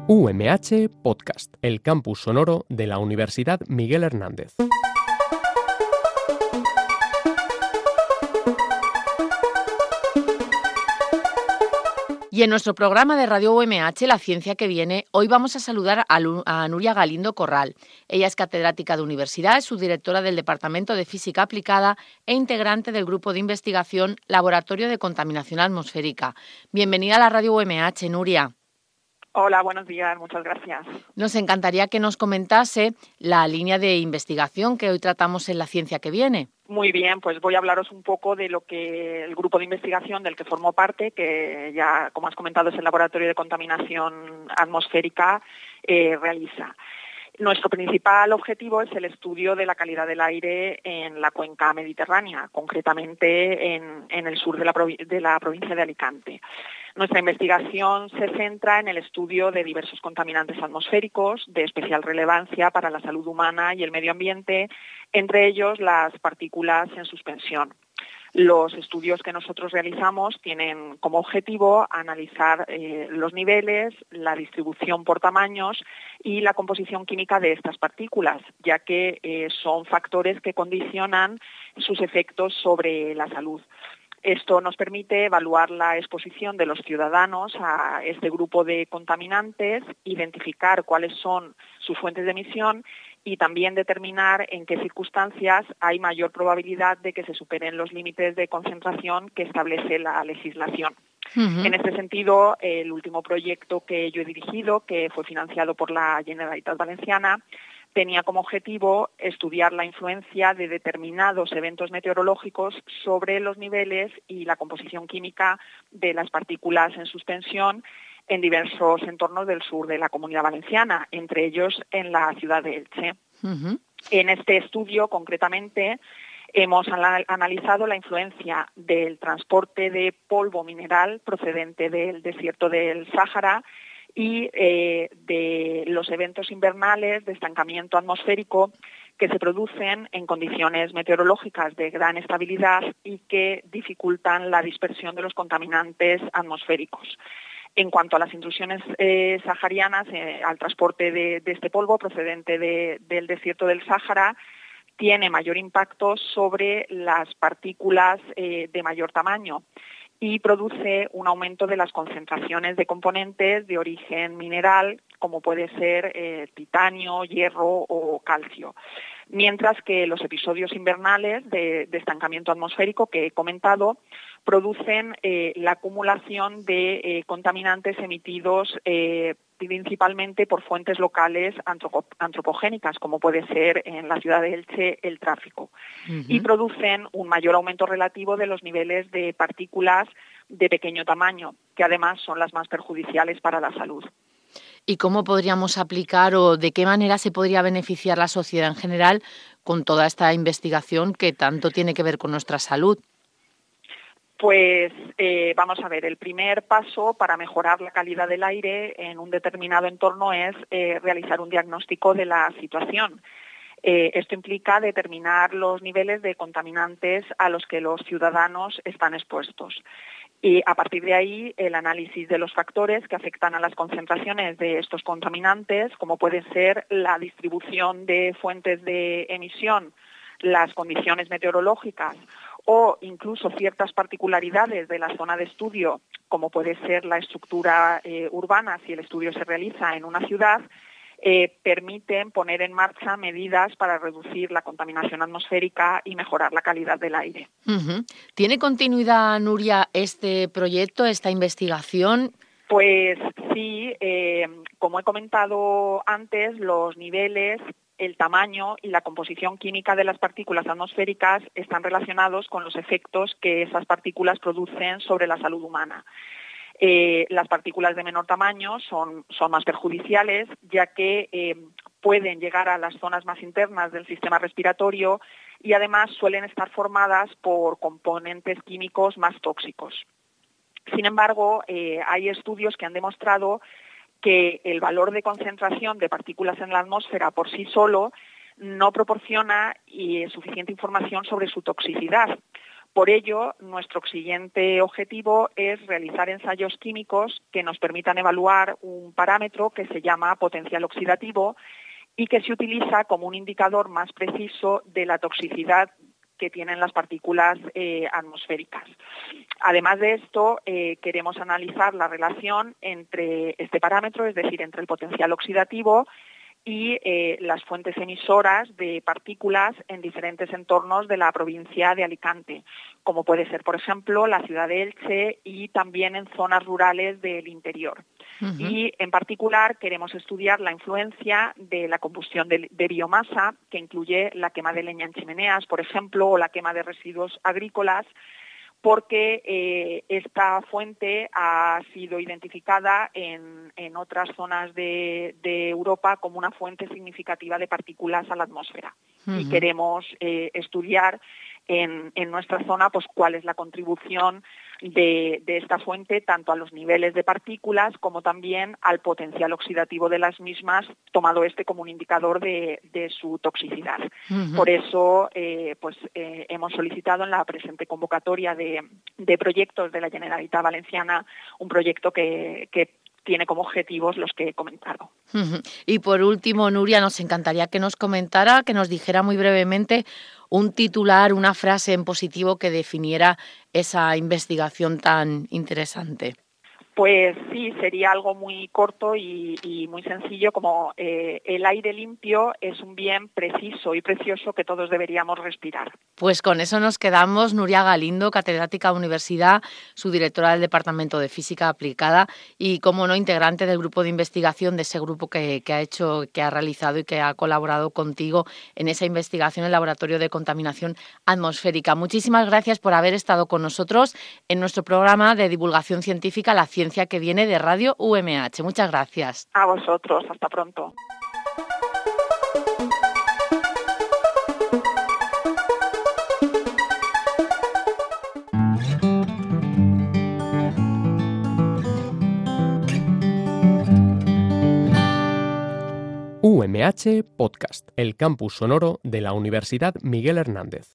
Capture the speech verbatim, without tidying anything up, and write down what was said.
U M H Podcast, el campus sonoro de la Universidad Miguel Hernández. Y en nuestro programa de Radio U M H, La Ciencia que Viene, hoy vamos a saludar a, Lu- a Nuria Galindo Corral. Ella es catedrática de universidad, es subdirectora del Departamento de Física Aplicada e integrante del grupo de investigación Laboratorio de Contaminación Atmosférica. Bienvenida a la Radio U M H, Nuria. Hola, buenos días, muchas gracias. Nos encantaría que nos comentase la línea de investigación que hoy tratamos en La Ciencia que Viene. Muy bien, pues voy a hablaros un poco de lo que el grupo de investigación del que formo parte, que ya, como has comentado, es el Laboratorio de Contaminación Atmosférica, eh, realiza. Nuestro principal objetivo es el estudio de la calidad del aire en la cuenca mediterránea, concretamente en, en el sur de la, provi- de la provincia de Alicante. Nuestra investigación se centra en el estudio de diversos contaminantes atmosféricos de especial relevancia para la salud humana y el medio ambiente, entre ellos las partículas en suspensión. Los estudios que nosotros realizamos tienen como objetivo analizar eh, los niveles, la distribución por tamaños y la composición química de estas partículas, ya que eh, son factores que condicionan sus efectos sobre la salud. Esto nos permite evaluar la exposición de los ciudadanos a este grupo de contaminantes, identificar cuáles son sus fuentes de emisión y también determinar en qué circunstancias hay mayor probabilidad de que se superen los límites de concentración que establece la legislación. Uh-huh. En este sentido, el último proyecto que yo he dirigido, que fue financiado por la Generalitat Valenciana, tenía como objetivo estudiar la influencia de determinados eventos meteorológicos sobre los niveles y la composición química de las partículas en suspensión en diversos entornos del sur de la Comunidad Valenciana, entre ellos en la ciudad de Elche. Uh-huh. En este estudio, concretamente, hemos anal- analizado la influencia del transporte de polvo mineral procedente del desierto del Sáhara y eh, de los eventos invernales de estancamiento atmosférico que se producen en condiciones meteorológicas de gran estabilidad y que dificultan la dispersión de los contaminantes atmosféricos. En cuanto a las intrusiones eh, saharianas, eh, al transporte de, de este polvo procedente de, del desierto del Sáhara, tiene mayor impacto sobre las partículas eh, de mayor tamaño y produce un aumento de las concentraciones de componentes de origen mineral, como puede ser eh, titanio, hierro o calcio. Mientras que los episodios invernales de, de estancamiento atmosférico que he comentado producen eh, la acumulación de eh, contaminantes emitidos eh, principalmente por fuentes locales antropo- antropogénicas, como puede ser en la ciudad de Elche el tráfico, uh-huh. y producen un mayor aumento relativo de los niveles de partículas de pequeño tamaño, que además son las más perjudiciales para la salud. ¿Y cómo podríamos aplicar o de qué manera se podría beneficiar la sociedad en general con toda esta investigación que tanto tiene que ver con nuestra salud? Pues eh, vamos a ver, el primer paso para mejorar la calidad del aire en un determinado entorno es eh, realizar un diagnóstico de la situación. Eh, esto implica determinar los niveles de contaminantes a los que los ciudadanos están expuestos. Y a partir de ahí, el análisis de los factores que afectan a las concentraciones de estos contaminantes, como puede ser la distribución de fuentes de emisión, las condiciones meteorológicas o incluso ciertas particularidades de la zona de estudio, como puede ser la estructura eh, urbana si el estudio se realiza en una ciudad, eh, permiten poner en marcha medidas para reducir la contaminación atmosférica y mejorar la calidad del aire. Uh-huh. ¿Tiene continuidad, Nuria, este proyecto, esta investigación? Pues sí, eh, como he comentado antes, los niveles, el tamaño y la composición química de las partículas atmosféricas están relacionados con los efectos que esas partículas producen sobre la salud humana. Eh, las partículas de menor tamaño son, son más perjudiciales, ya que eh, pueden llegar a las zonas más internas del sistema respiratorio y además suelen estar formadas por componentes químicos más tóxicos. Sin embargo, eh, hay estudios que han demostrado que el valor de concentración de partículas en la atmósfera por sí solo no proporciona eh, suficiente información sobre su toxicidad, Por ello, nuestro siguiente objetivo es realizar ensayos químicos que nos permitan evaluar un parámetro que se llama potencial oxidativo y que se utiliza como un indicador más preciso de la toxicidad que tienen las partículas eh, atmosféricas. Además de esto, eh, queremos analizar la relación entre este parámetro, es decir, entre el potencial oxidativo y eh, las fuentes emisoras de partículas en diferentes entornos de la provincia de Alicante, como puede ser, por ejemplo, la ciudad de Elche y también en zonas rurales del interior. Uh-huh. Y, en particular, queremos estudiar la influencia de la combustión de, de biomasa, que incluye la quema de leña en chimeneas, por ejemplo, o la quema de residuos agrícolas, porque eh, esta fuente ha sido identificada en, en otras zonas de, de Europa como una fuente significativa de partículas a la atmósfera. Uh-huh. Y queremos eh, estudiar en, en nuestra zona pues cuál es la contribución de, de esta fuente tanto a los niveles de partículas como también al potencial oxidativo de las mismas, tomado este como un indicador de, de su toxicidad. Uh-huh. Por eso eh, pues eh, hemos solicitado en la presente convocatoria de, de proyectos de la Generalitat Valenciana un proyecto que, que tiene como objetivos los que he comentado. Uh-huh. Y por último, Nuria, nos encantaría que nos comentara, que nos dijera muy brevemente un titular, una frase en positivo que definiera esa investigación tan interesante. Pues sí, sería algo muy corto y, y muy sencillo, como eh, el aire limpio es un bien preciso y precioso que todos deberíamos respirar. Pues con eso nos quedamos. Nuria Galindo, catedrática de universidad, su directora del Departamento de Física Aplicada y, como no, integrante del grupo de investigación de ese grupo que, que ha hecho, que ha realizado y que ha colaborado contigo en esa investigación en el Laboratorio de Contaminación Atmosférica. Muchísimas gracias por haber estado con nosotros en nuestro programa de divulgación científica La Ciencia que viene de Radio U M H. Muchas gracias. A vosotros. Hasta pronto. U M H Podcast, el campus sonoro de la Universidad Miguel Hernández.